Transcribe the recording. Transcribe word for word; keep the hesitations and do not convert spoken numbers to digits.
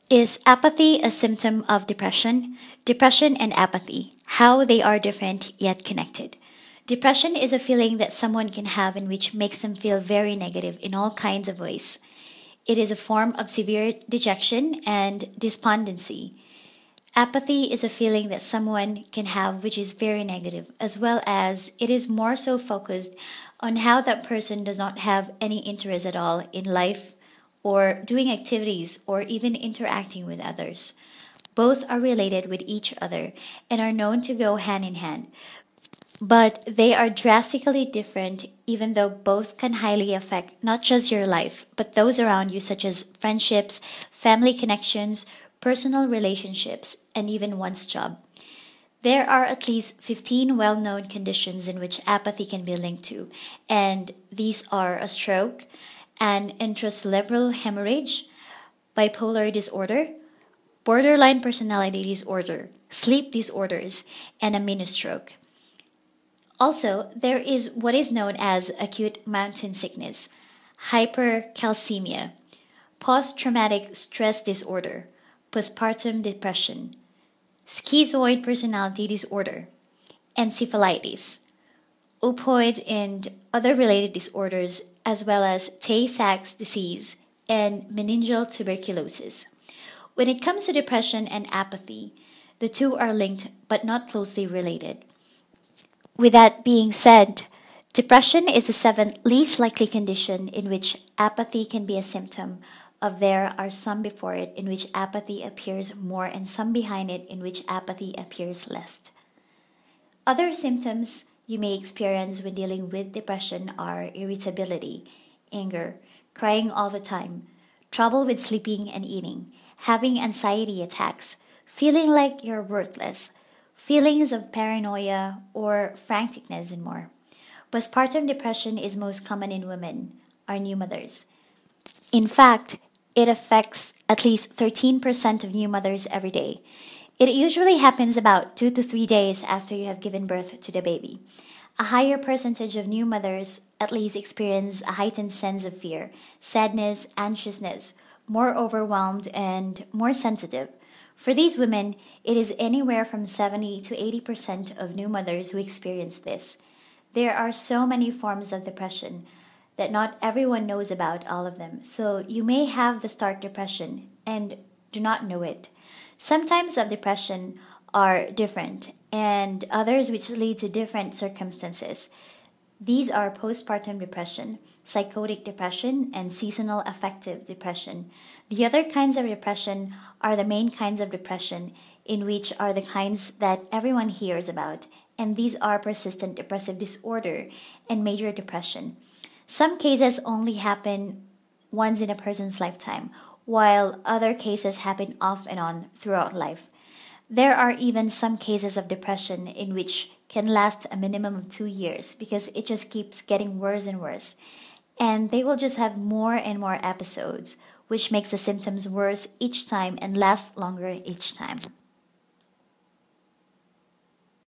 Is apathy a symptom of depression? Depression and apathy, how they are different yet connected. Depression is a feeling that someone can have in which makes them feel very negative in all kinds of ways. It is a form of severe dejection and despondency. Apathy is a feeling that someone can have which is very negative, as well as it is more so focused on how that person does not have any interest at all in life or doing activities or even interacting with others. Both are related with each other and are known to go hand in hand. But they are drastically different, even though both can highly affect not just your life, but those around you, such as friendships, family connections, personal relationships, and even one's job. There are at least fifteen well known conditions in which apathy can be linked to, and these are a stroke, an intracerebral hemorrhage, bipolar disorder, borderline personality disorder, sleep disorders, and a mini stroke. Also, there is what is known as acute mountain sickness, hypercalcemia, post traumatic stress disorder, postpartum depression, schizoid personality disorder, encephalitis, opioids and other related disorders, as well as Tay Sachs disease and meningeal tuberculosis. When it comes to depression and apathy, the two are linked but not closely related. With that being said, depression is the seventh least likely condition in which apathy can be a symptom of. There are some before it in which apathy appears more and some behind it in which apathy appears less. Other symptoms you may experience when dealing with depression are irritability, anger, crying all the time, trouble with sleeping and eating, having anxiety attacks, feeling like you're worthless, feelings of paranoia or franticness, and more. Postpartum depression is most common in women, our new mothers. In fact, it affects at least thirteen percent of new mothers every day. It usually happens about two to three days after you have given birth to the baby. A higher percentage of new mothers at least experience a heightened sense of fear, sadness, anxiousness, more overwhelmed, and more sensitive. For these women, it is anywhere from seventy to eighty percent of new mothers who experience this. There are so many forms of depression that not everyone knows about all of them, so you may have the start depression and do not know it. Some types of depression are different, and others which lead to different circumstances. These are postpartum depression, psychotic depression, and seasonal affective depression. The other kinds of depression are the main kinds of depression, in which are the kinds that everyone hears about, and these are persistent depressive disorder and major depression. Some cases only happen once in a person's lifetime, while other cases happen off and on throughout life. There are even some cases of depression in which can last a minimum of two years because it just keeps getting worse and worse. And they will just have more and more episodes, which makes the symptoms worse each time and last longer each time.